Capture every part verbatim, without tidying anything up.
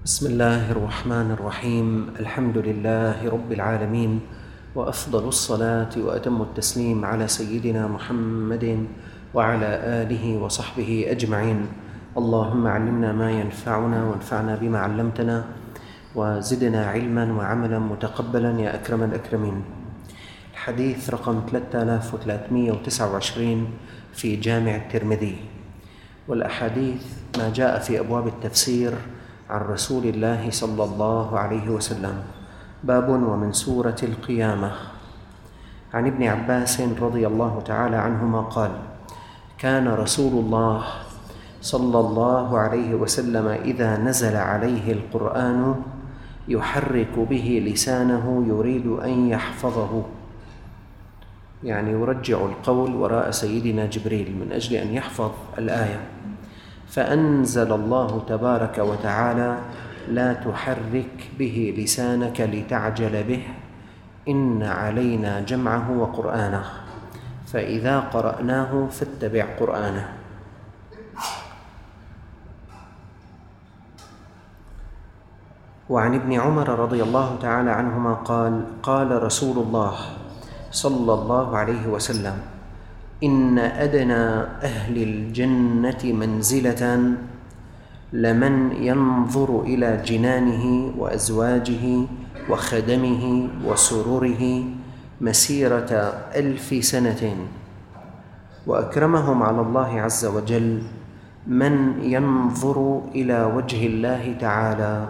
بسم الله الرحمن الرحيم. الحمد لله رب العالمين، وأفضل الصلاة وأتم التسليم على سيدنا محمد وعلى آله وصحبه أجمعين. اللهم علمنا ما ينفعنا وانفعنا بما علمتنا وزدنا علما وعملا متقبلا يا أكرم الأكرمين. الحديث رقم ثلاثة آلاف وثلاثمئة وتسعة وعشرين في جامع الترمذي، والأحاديث ما جاء في أبواب التفسير عن رسول الله صلى الله عليه وسلم. باب ومن سورة القيامة. عن ابن عباس رضي الله تعالى عنهما قال: كان رسول الله صلى الله عليه وسلم إذا نزل عليه القرآن يحرك به لسانه يريد أن يحفظه، يعني يرجع القول وراء سيدنا جبريل من أجل أن يحفظ الآية. فأنزل الله تبارك وتعالى: لا تحرك به لسانك لتعجل به إن علينا جمعه وقرآنه فإذا قرأناه فاتبع قرآنه. وعن ابن عمر رضي الله تعالى عنهما قال: قال رسول الله صلى الله عليه وسلم: إن أدنى أهل الجنة منزلة لمن ينظر إلى جنانه وأزواجه وخدمه وسرره مسيرة ألف سنة، وأكرمهم على الله عز وجل من ينظر إلى وجه الله تعالى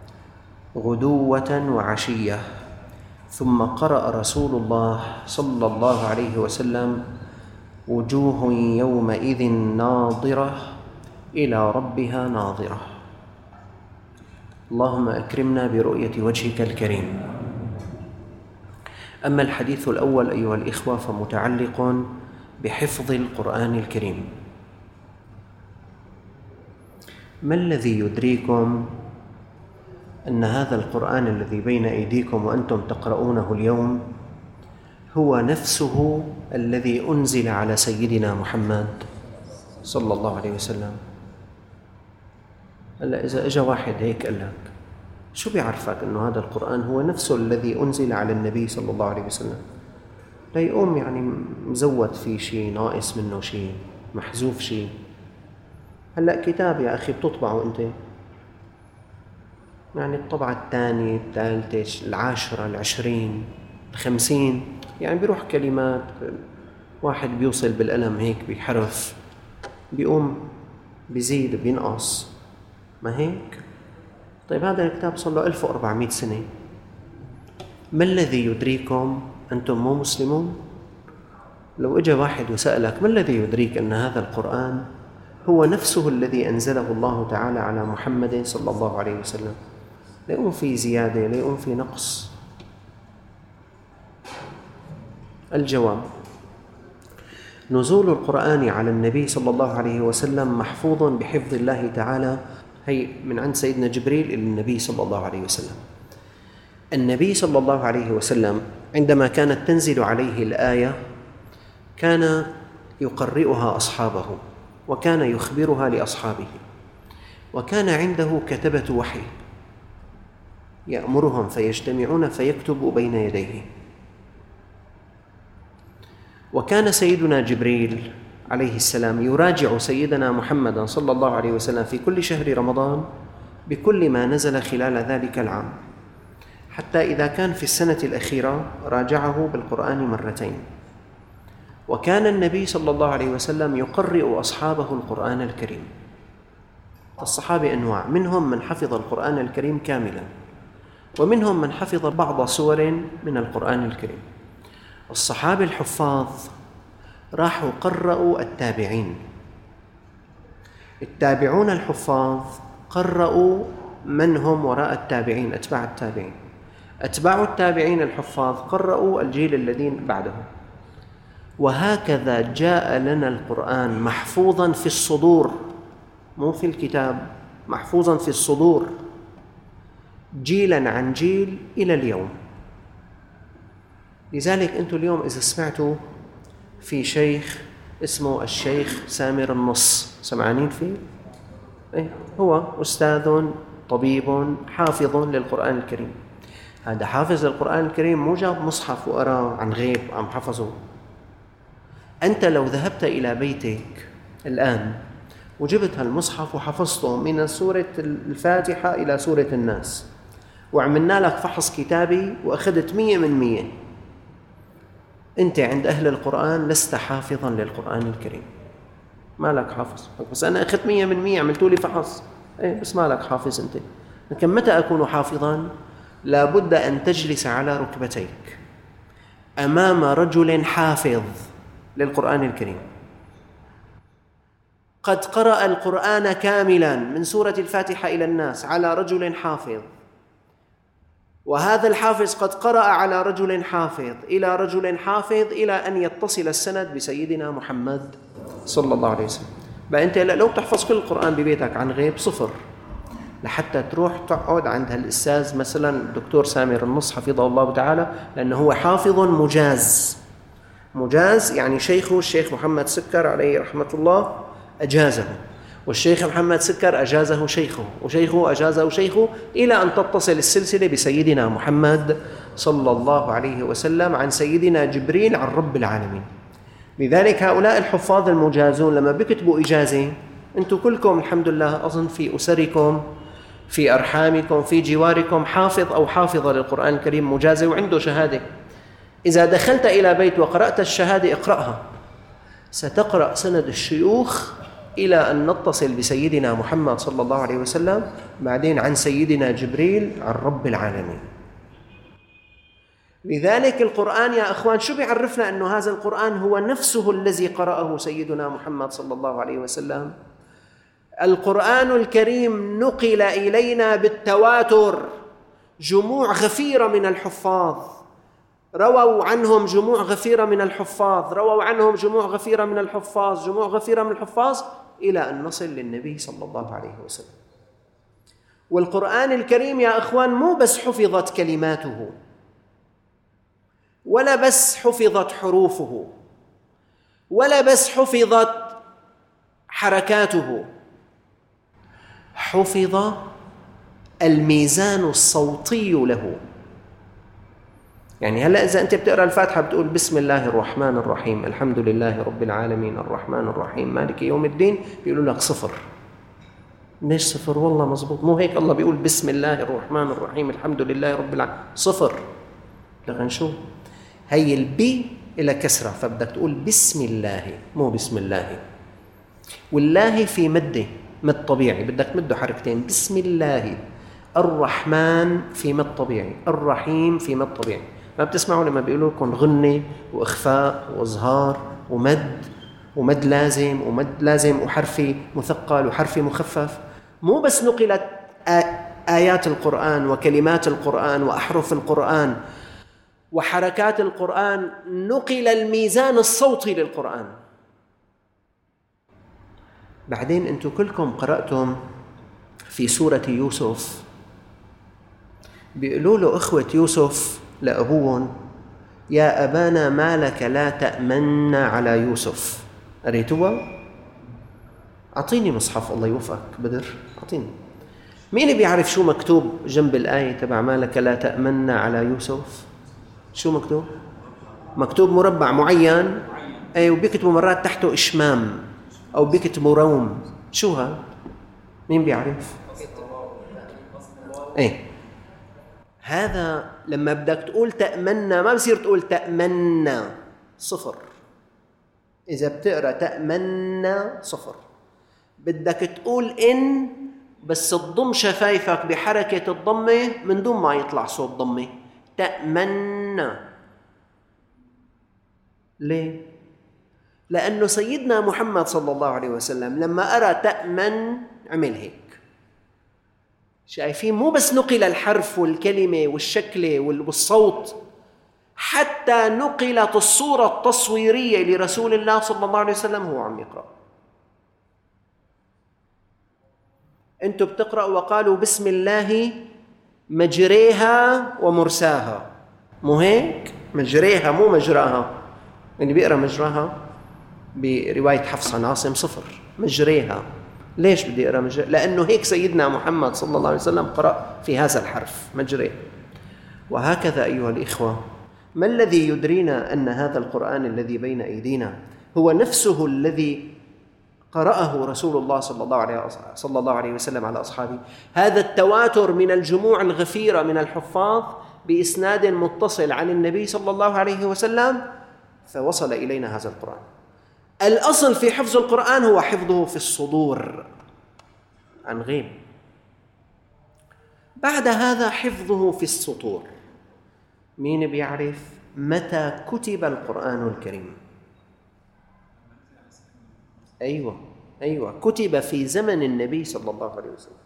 غدوة وعشية. ثم قرأ رسول الله صلى الله عليه وسلم: وجوه يومئذ ناظرة إلى ربها ناظرة. اللهم أكرمنا برؤية وجهك الكريم. أما الحديث الأول أيها الإخوة فمتعلق بحفظ القرآن الكريم. ما الذي يدريكم أن هذا القرآن الذي بين أيديكم وأنتم تقرؤونه اليوم هو نفسه الذي أنزل على سيدنا محمد صلى الله عليه وسلم؟ هلا إذا إجا واحد هيك قال لك: شو بيعرفك أنه هذا القرآن هو نفسه الذي أنزل على النبي صلى الله عليه وسلم؟ لا يقوم يعني مزود فيه شيء، ناقص منه شيء، محذوف شيء. هلا كتاب يا أخي بتطبعه أنت، يعني الطبعة الثانية الثالثة العاشرة العشرين الخمسين، يعني بيروح كلمات، واحد بيوصل بالقلم هيك بحرف بيقوم بيزيد بينقص، ما هيك؟ طيب هذا الكتاب صار له ألف وأربعمئة سنة. ما الذي يدريكم أنتم مو مسلمون؟ لو اجى واحد وسألك: ما الذي يدريك أن هذا القرآن هو نفسه الذي أنزله الله تعالى على محمد صلى الله عليه وسلم؟ لا يقوم في زيادة، لا يقوم في نقص. الجواب: نزول القرآن على النبي صلى الله عليه وسلم محفوظ بحفظ الله تعالى، هي من عند سيدنا جبريل إلى النبي صلى الله عليه وسلم. النبي صلى الله عليه وسلم عندما كانت تنزل عليه الآية كان يقرئها أصحابه، وكان يخبرها لأصحابه، وكان عنده كتبة وحي يأمرهم فيجتمعون فيكتب بين يديه. وكان سيدنا جبريل عليه السلام يراجع سيدنا محمد صلى الله عليه وسلم في كل شهر رمضان بكل ما نزل خلال ذلك العام، حتى إذا كان في السنة الأخيرة راجعه بالقرآن مرتين. وكان النبي صلى الله عليه وسلم يقرئ أصحابه القرآن الكريم. الصحابة أنواع، منهم من حفظ القرآن الكريم كاملا، ومنهم من حفظ بعض سور من القرآن الكريم. الصحابة الحفاظ راحوا قرأوا التابعين، التابعون الحفاظ قرأوا من هم وراء التابعين، أتباع التابعين، أتباع التابعين الحفاظ قرأوا الجيل الذين بعدهم. وهكذا جاء لنا القرآن محفوظا في الصدور، مو في الكتاب، محفوظا في الصدور جيلا عن جيل إلى اليوم. لذلك أنتم اليوم إذا سمعتوا في شيخ اسمه الشيخ سامر النص، سمعانين فيه؟ إيه، هو أستاذ طبيب حافظ للقرآن الكريم. هذا حافظ للقرآن الكريم مو جاب مصحف وقرأ عن غيب عم حفظه. أنت لو ذهبت إلى بيتك الآن وجبت هالمصحف وحفظته من سورة الفاتحة إلى سورة الناس وعملنا لك فحص كتابي وأخذت مية من مية، أنت عند أهل القرآن لست حافظا للقرآن الكريم، ما لك حافظ. بس أنا أخذت مية من مية، عملتوا لي فحص، إيه بس ما لك حافظ أنت. لكن متى أكون حافظا؟ لابد أن تجلس على ركبتيك أمام رجل حافظ للقرآن الكريم قد قرأ القرآن كاملا من سورة الفاتحة إلى الناس على رجل حافظ، وهذا الحافظ قد قرأ على رجل حافظ إلى رجل حافظ إلى أن يتصل السند بسيدنا محمد صلى الله عليه وسلم. بقى أنت لو تحفظ كل القرآن ببيتك عن غيب صفر، لحتى تروح تقعد عند هالأستاذ مثلا الدكتور سامر النص حفظه الله تعالى، لأنه هو حافظ مجاز. مجاز يعني شيخه الشيخ محمد سكر عليه رحمة الله أجازه، والشيخ محمد سكر أجازه شيخه، وشيخه أجازه شيخه، إلى أن تتصل السلسلة بسيدنا محمد صلى الله عليه وسلم عن سيدنا جبريل عن رب العالمين. لذلك هؤلاء الحفاظ المجازون لما بيكتبوا إجازة، أنتم كلكم الحمد لله أظن في أسركم في أرحامكم في جواركم حافظ أو حافظة للقرآن الكريم مجازة وعنده شهادة. إذا دخلت إلى بيت وقرأت الشهادة اقرأها، ستقرأ سند الشيوخ إلى أن نتصل بسيدنا محمد صلى الله عليه وسلم، بعدين عن سيدنا جبريل عن رب العالمين. لذلك القرآن يا أخوان شو بيعرفنا أنه هذا القرآن هو نفسه الذي قرأه سيدنا محمد صلى الله عليه وسلم؟ القرآن الكريم نقل إلينا بالتواتر، جموع غفيرة من الحفاظ رووا عنهم جموع غفيرة من الحفاظ رووا عنهم جموع غفيرة من الحفاظ جموع غفيرة من الحفاظ إلى أن نصل للنبي صلى الله عليه وسلم. والقرآن الكريم يا أخوان مو بس حفظت كلماته، ولا بس حفظت حروفه، ولا بس حفظت حركاته، حفظ الميزان الصوتي له. يعني هلأ إذا أنت بتقرأ الفاتحة بتقول بسم الله الرحمن الرحيم الحمد لله رب العالمين الرحمن الرحيم مالك يوم الدين، بيقولوا لك صفر. ليش صفر؟ والله مزبوط، مو هيك الله بيقول بسم الله الرحمن الرحيم الحمد لله رب العالمين صفر. لكن شو هي البي إلى كسرة، فبدك تقول بسم الله مو بسم الله. والله في مده مد طبيعي، بدك تمده حركتين، بسم الله. الرحمن في مد طبيعي، الرحيم في مد طبيعي. ما بتسمعوا لما بيقولوا لكم غنة وإخفاء وإظهار ومد ومد لازم ومد لازم وحرفي مثقل وحرفي مخفف؟ مو بس نقلت آيات القرآن وكلمات القرآن وأحرف القرآن وحركات القرآن، نقل الميزان الصوتي للقرآن. بعدين أنتم كلكم قرأتم في سورة يوسف بيقولوا له إخوة يوسف لأبوهم يا أبانا ما لك لا تأمن على يوسف. قريتوها؟ أعطيني مصحف الله يوفقك بدر، أعطيني. مين بيعرف شو مكتوب جنب الآية تبع ما لك لا تأمن على يوسف؟ شو مكتوب؟ مكتوب مربع معين، أي وبيكتبوا مرات تحته إشمام أو بيكتبوا روم. شو هذا؟ مين بيعرف؟ أي هذا لما بدك تقول تأمنا ما بصير تقول تأمنا صفر. إذا بتقرأ تأمنا صفر، بدك تقول إن بس تضم شفايفك بحركة الضمة من دون ما يطلع صوت ضمة. تأمنا. ليه؟ لأنه سيدنا محمد صلى الله عليه وسلم لما أرى تأمن عمل هيك. شايفين؟ مو بس نقل الحرف والكلمة والشكل والصوت، حتى نقلت الصورة التصويرية لرسول الله صلى الله عليه وسلم هو عم يقرأ. أنتم بتقرأوا وقالوا بسم الله مجريها ومرساها، مو هيك؟ مجريها مو مجراها. اللي بيقرأ مجراها برواية حفص عن عاصم صفر، مجريها ليش بدي أقرأ مجرى؟ لأنه هيك سيدنا محمد صلى الله عليه وسلم قرأ في هذا الحرف مجرى. وهكذا أيها الإخوة، ما الذي يدرينا أن هذا القرآن الذي بين أيدينا هو نفسه الذي قرأه رسول الله صلى الله عليه صلى الله عليه وسلم على أصحابه؟ هذا التواتر من الجموع الغفيرة من الحفاظ بإسناد متصل عن النبي صلى الله عليه وسلم، فوصل إلينا هذا القرآن. الأصل في حفظ القرآن هو حفظه في الصدور عن غيب، بعد هذا حفظه في السطور. مين بيعرف متى كتب القرآن الكريم؟ أيوة أيوة كتب في زمن النبي صلى الله عليه وسلم،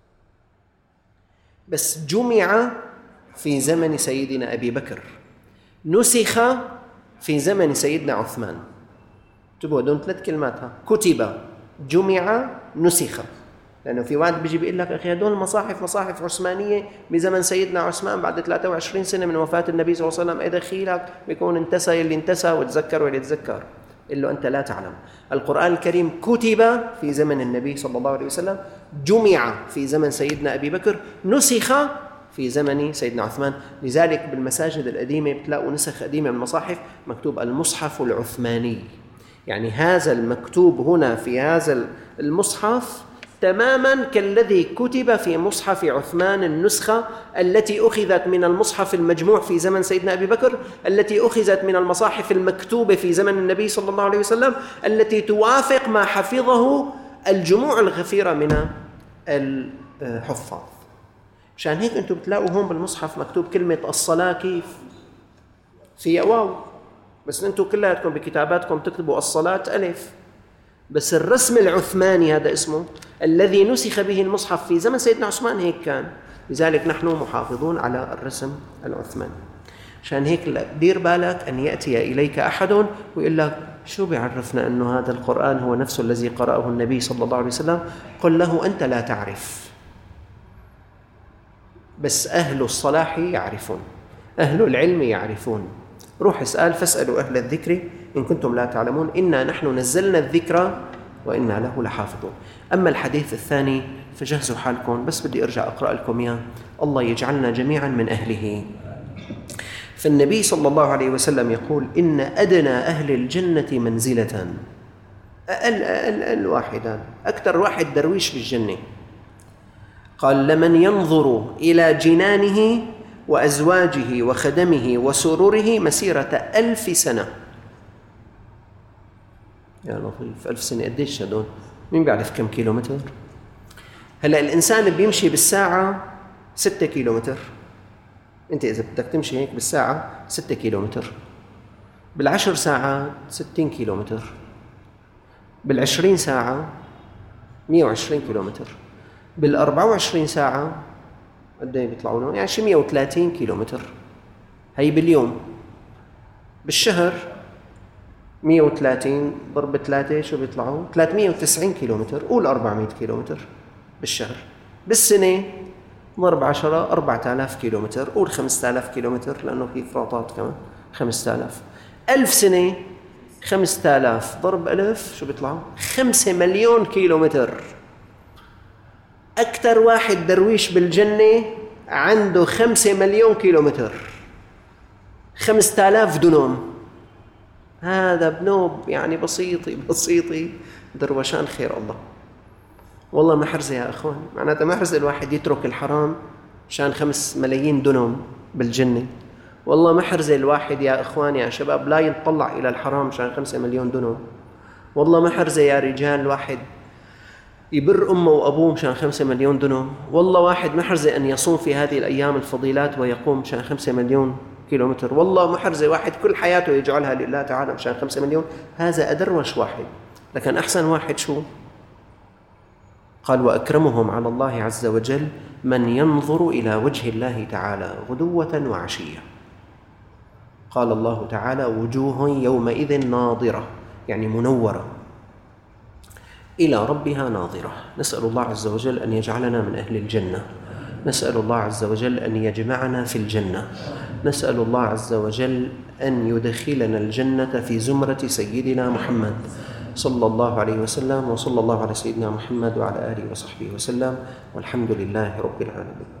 بس جمع في زمن سيدنا أبي بكر، نسخ في زمن سيدنا عثمان. انتبهوا، دون ثلاث كلمات، ها: كتب، جمع، نسخ. لأنه في واحد بيجي بيقول لك أخي هدول المصاحف مصاحف عثمانية بزمن سيدنا عثمان بعد ثلاثة وعشرين سنة من وفاة النبي صلى الله عليه وسلم، إذا خيلك بيكون انتسى اللي انتسى وتذكر واللي تذكر. إلا أنت لا تعلم، القرآن الكريم كتب في زمن النبي صلى الله عليه وسلم، جمع في زمن سيدنا أبي بكر، نسخ في زمن سيدنا عثمان. لذلك بالمساجد القديمة بتلاقوا نسخ قديمة من المصاحف مكتوب المصحف العثماني، يعني هذا المكتوب هنا في هذا المصحف تماما كالذي كتب في مصحف عثمان، النسخة التي أخذت من المصحف المجموع في زمن سيدنا أبي بكر، التي أخذت من المصاحف المكتوبة في زمن النبي صلى الله عليه وسلم، التي توافق ما حفظه الجموع الغفيرة من الحفاظ. مشان هيك أنتم بتلاقوا هون بالمصحف مكتوب كلمة الصلاة كيف؟ في واو، بس أنتم كلاتكم بكتاباتكم تكتبوا الصلاة ألف، بس الرسم العثماني هذا اسمه الذي نسخ به المصحف في زمن سيدنا عثمان هيك كان. لذلك نحن محافظون على الرسم العثماني. عشان هيك دير بالك أن يأتي إليك أحد ويقول لك شو بيعرفنا أنه هذا القرآن هو نفسه الذي قرأه النبي صلى الله عليه وسلم؟ قل له أنت لا تعرف، بس أهل الصلاح يعرفون، أهل العلم يعرفون. روح اسأل فاسألوا أهل الذكر إن كنتم لا تعلمون، إنا نحن نزلنا الذكر وإنا له لحافظون. أما الحديث الثاني فجهزوا حالكم، بس بدي أرجع أقرأ لكم إياه، الله يجعلنا جميعا من أهله. فالنبي صلى الله عليه وسلم يقول إن أدنى أهل الجنة منزلة، أقل أقل أقل واحدا، أكثر واحد درويش بالجنة، قال لمن ينظر إلى جنانه وأزواجه وخدمه وسروره مسيرة ألف سنة. يا لطيف، ألف سنة قديش هدول؟ مين بيعرف كم كيلومتر؟ هلأ الإنسان بيمشي بالساعة ستة كيلومتر، أنت إذا بدك تمشي هيك بالساعة ستة كيلومتر، بالعشر ساعات ستين كيلومتر، بالعشرين ساعة مئة وعشرين كيلومتر، بالأربعة وعشرين ساعة قد ايه بيطلعوا؟ يعني شي مئة وثلاثين كيلومتر، هي باليوم. بالشهر مئة وثلاثين ضرب ثلاثة شو بيطلعوا؟ ثلاثمئة وتسعين كيلومتر، قول أربعمئة كيلومتر بالشهر. بالسنة ضرب عشرة أربعة آلاف كيلومتر، قول خمسة آلاف كيلومتر لأنه في إفراطات كمان، خمسة آلاف. ألف سنة خمسة آلاف ضرب ألف شو بيطلعوا؟ خمسة مليون كيلومتر. أكثر واحد درويش بالجنة عنده خمسة مليون كيلومتر، خمسة آلاف دنوم. هذا بنوب يعني بسيطي بسيطي دروشان خير الله. والله محرزة يا أخوان، معناتها محرزة الواحد يترك الحرام شان خمس ملايين دنوم بالجنة. والله محرزة الواحد يا أخوان يا شباب لا يتطلع إلى الحرام شان خمسة مليون دنوم. والله محرزة يا رجال الواحد يبر أمه وأبوه مشان خمسة مليون دنوم. والله واحد محرزة أن يصوم في هذه الأيام الفضيلات ويقوم مشان خمسة مليون كيلومتر. والله محرزة واحد كل حياته يجعلها لله تعالى مشان خمسة مليون. هذا أدروش واحد، لكن أحسن واحد شو؟ قال وأكرمهم على الله عز وجل من ينظر إلى وجه الله تعالى غدوة وعشية. قال الله تعالى وجوه يومئذ ناظرة، يعني منورة، إلى ربها ناظرة. نسأل الله عز وجل أن يجعلنا من أهل الجنة، نسأل الله عز وجل أن يجمعنا في الجنة، نسأل الله عز وجل أن يدخلنا الجنة في زمرة سيدنا محمد صلى الله عليه وسلم، وصلى الله على سيدنا محمد وعلى آله وصحبه وسلم، والحمد لله رب العالمين.